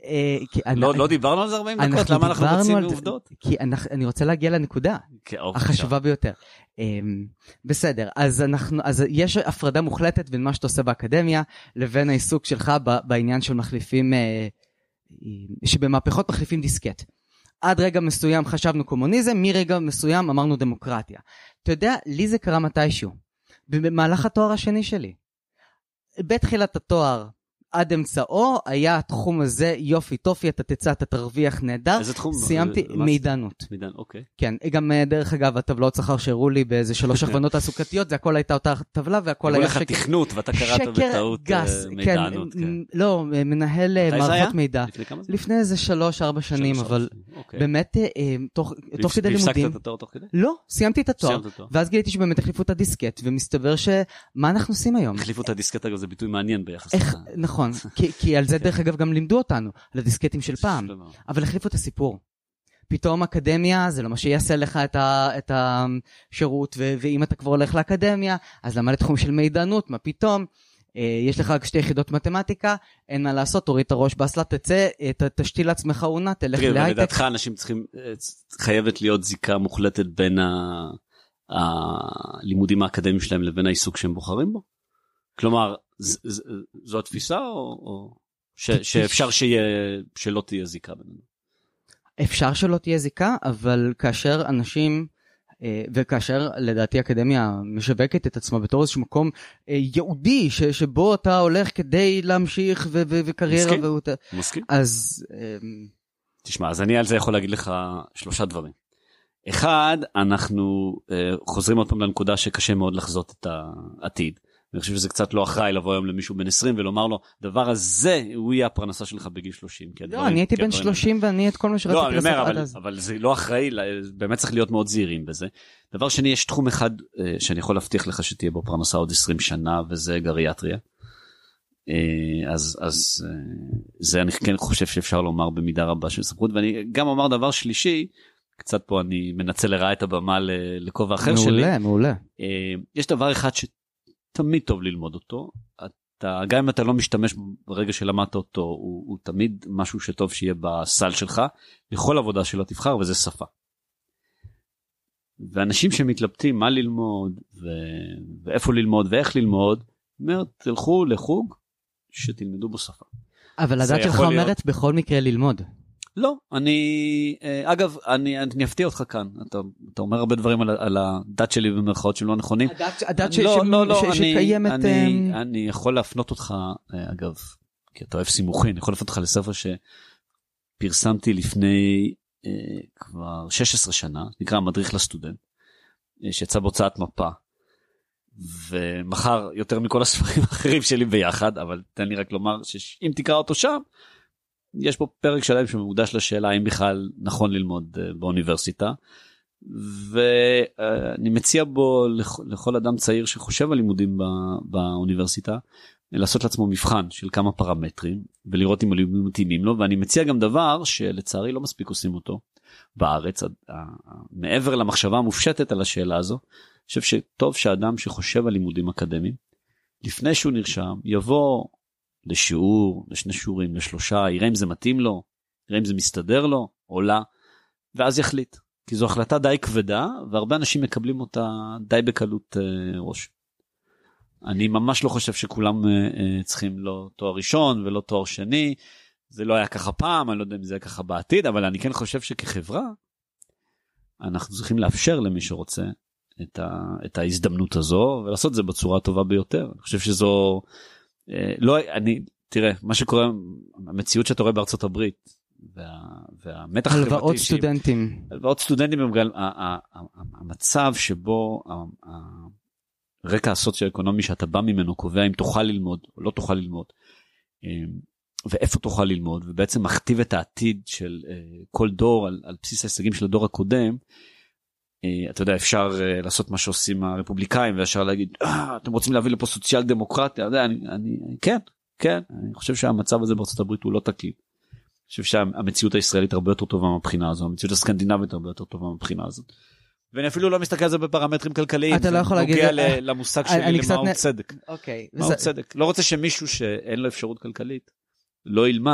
לא דיברנו על זה ארבעים דקות, למה אנחנו רוצים לעובדות? כי אני רוצה להגיע לנקודה, החשובה ביותר. בסדר, אז יש הפרדה מוחלטת בין מה שאתה עושה באקדמיה, לבין העיסוק שלך בעניין של מחליפים, שבמהפכות מחליפים דיסקט. עד רגע מסוים חשבנו קומוניזם, מרגע מסוים אמרנו דמוקרטיה. אתה יודע, לי זה קרה מתישהו, במהלך התואר השני שלי. בתחילת התואר, עד אמצעו, היה התחום הזה יופי טופי, אתה תצא, אתה תרוויח נהדר. איזה תחום? סיימתי מידענות. מידן, אוקיי. כן, גם דרך אגב, הטבלאות שכר שהראו לי באיזה שלוש הכוונות תעסוקתיות, זה הכל הייתה אותה טבלה, והכל היה שקר. תכנות, ואתה קראת בטעות מידענות. לא, מנהל מערכות מידע. לפני איזה שלוש, ארבע שנים, אבל באמת, תוך כדי לימודים. והפסקת את התואר תוך כדי? לא, סיימתי את התואר. ואז גיליתי שבאמת החליפו את הדיסקט, ומסתבר שמה אנחנו עושים היום? החליפו את הדיסקט, אגב, זה ביטוי מעניין ביחס. נכון, כי על זה דרך אגב גם לימדו אותנו, על הדיסקטים של פעם, אבל החליפו את הסיפור. פתאום אקדמיה, זה לא מה שיעשה לך את השירות, ואם אתה כבר הולך לאקדמיה, אז למה לתחום של מידענות, מה פתאום? יש לך רק שתי יחידות מתמטיקה, אין מה לעשות, תוריד את הראש באסלה, תצא, תשתיל לעצמך עונה, תלך להייטק. לדעתך אנשים צריכים, חייבת להיות זיקה מוחלטת בין הלימודים האקדמיים שלהם לבין העיסוק שהם בוחרים בו? כלומר, זו התפיסה או שאפשר שלא תהיה זיקה בינינו? אפשר שלא תהיה זיקה, אבל כאשר אנשים, וכאשר לדעתי האקדמיה משווקת את עצמה בתור איזשהו מקום יהודי, שבו אתה הולך כדי להמשיך וקריירה. מסכים. אז... תשמע, אז אני על זה יכול להגיד לך שלושה דברים. אחד, אנחנו חוזרים עוד פעם לנקודה שקשה מאוד לחזות את העתיד. אני חושב שזה קצת לא אחראי לבוא היום למישהו בן עשרים ולומר לו, דבר הזה הוא יהיה הפרנסה שלך בגיל שלושים. לא, אני הייתי בן שלושים ואני את כל מה שרציתי לעשות עד אז. אבל זה לא אחראי, באמת צריך להיות מאוד זהירים בזה. דבר שני, יש תחום אחד שאני יכול להבטיח לך שתהיה בו פרנסה עוד עשרים שנה, וזה גריאטריה. אז זה אני כן חושב שאפשר לומר במידה רבה של סמכות, ואני גם אומר דבר שלישי, קצת פה אני מנצל לרעה את הבמה לכובע אחר שלי. מעולה, מעולה. יש דבר אחד ש... תמיד טוב ללמוד אותו, אתה, גם אם אתה לא משתמש ברגע שלמדת אותו, הוא, הוא תמיד משהו שטוב שיהיה בסל שלך, לכל עבודה שלא תבחר, וזה שפה. ואנשים שמתלבטים מה ללמוד, ו... ואיפה ללמוד, ואיך ללמוד, אומר, תלכו לחוג, שתלמדו בו שפה. אבל הדת שלך אומרת להיות... בכל מקרה ללמוד. לא, אני, אגב, אני, אני אפתיע אותך כאן, אתה, אתה אומר הרבה דברים על, על הדת שלי במרכאות שהם לא נכונים. הדת, הדת ש, לא, ש, לא, לא, ש, אני, שקיימת... אני, um... אני יכול להפנות אותך, אגב, כי אתה אוהב סימוכין, אני יכול להפנות אותך לספר שפרסמתי לפני אה, כבר שש עשרה שנה, נקרא מדריך לסטודנט, אה, שיצא בהוצאת מפה, ומחר יותר מכל הספרים האחרים שלי ביחד, אבל תן לי רק לומר שאם תקרא אותו שם, יש פה פרק שלם שמוקדש לשאלה האם בכלל נכון ללמוד באוניברסיטה, ואני מציע בו לכל אדם צעיר שחושב על לימודים באוניברסיטה, לעשות לעצמו מבחן של כמה פרמטרים, ולראות אם הלימודים מתאימים לו, ואני מציע גם דבר שלצערי לא מספיק עושים אותו בארץ, מעבר למחשבה המופשטת על השאלה הזו, אני חושב שטוב שאדם שחושב על לימודים אקדמיים, לפני שהוא נרשם, יבוא לשיעור, לשני שיעורים, לשלושה, יראה אם זה מתאים לו, יראה אם זה מסתדר לו, או לא, ואז יחליט. כי זו החלטה די כבדה, והרבה אנשים מקבלים אותה די בקלות אה, ראש. אני ממש לא חושב שכולם אה, צריכים לא תואר ראשון ולא תואר שני, זה לא היה ככה פעם, אני לא יודע אם זה היה ככה בעתיד, אבל אני כן חושב שכחברה, אנחנו צריכים לאפשר למי שרוצה את, ה, את ההזדמנות הזו, ולעשות את זה בצורה הטובה ביותר. אני חושב שזו... לא, אני, תראה, מה שקורה, המציאות שאתה רואה בארצות הברית, וה, והמתח החברתי, הלוואות סטודנטים. הלוואות סטודנטים, המצב שבו הרקע הסוציו-אקונומי שאתה בא ממנו קובע אם תוכל ללמוד או לא תוכל ללמוד, ואיפה תוכל ללמוד, ובעצם מכתיב את העתיד של כל דור על, על בסיס ההישגים של הדור הקודם. אתה יודע, אפשר לעשות מה שעושים הרפובליקאים, ואפשר להגיד, אה, אתם רוצים להביא לפה סוציאל דמוקרטיה, אני, אני, אני, כן, כן, אני חושב שהמצב הזה בארצות הברית הוא לא תקין. אני חושב שהמציאות הישראלית הרבה יותר טובה מבחינה הזו, המציאות הסקנדינבית הרבה יותר טובה מבחינה הזאת. ואני אפילו לא מסתכל על זה בפרמטרים כלכליים, אתה לא יכול להגיד, נוגע למושג שלי למהו צדק. אוקיי. מהו צדק. לא רוצה שמישהו שאין לו אפשרות כלכלית, לא ילמד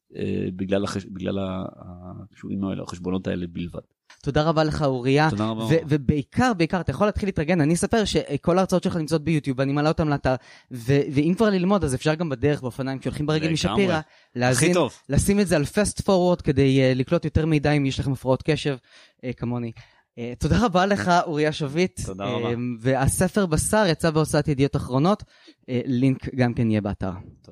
בגלל הקשורים האלה, החשבונות האלה בלבד. תודה רבה לך אוריה, תודה רבה. ובעיקר, בעיקר, אתה יכול להתחיל להתרגן, אני אספר שכל ההרצאות שלך נמצאות ביוטיוב, אני מעלה אותם לאתר, ואם כבר ללמוד, אז אפשר גם בדרך באופניים, כשהולכים ברגל משפירה, להזין, לשים את זה על fast forward, כדי לקלוט יותר מידע אם יש לכם הפרעות קשב, כמוני. תודה רבה לך אוריה שביט, תודה רבה. והספר בשר יצא בהוצאת ידיעות אחרונות, לינק גם כן יהיה באתר.